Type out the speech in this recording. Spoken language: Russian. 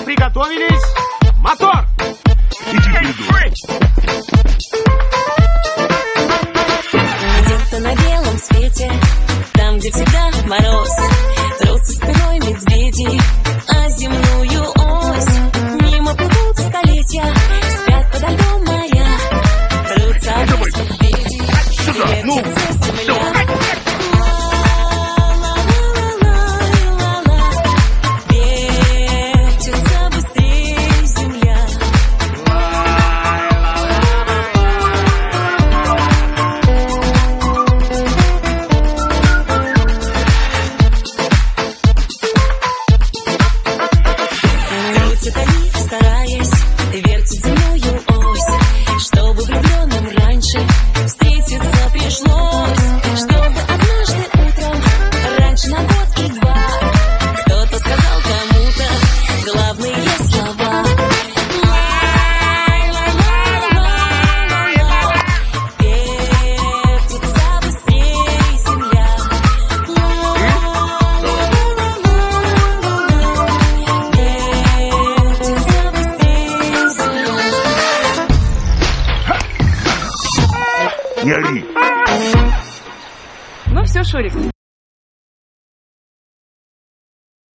приготовились. Мотор! Где-то на белом свете, там, где всегда мороз, трутся спиной медведи о земную ось. Мимо плывут столетия, спят подо льдом моря, трутся медведи, вертится земля. Стараясь вертить земную ось, чтобы влюбленным раньше встретиться пришлось, чтобы однажды утром, раньше на год и два, кто-то сказал кому-то главные слова. Вертится быстрее земля. Не ори. Ну все, Шурик,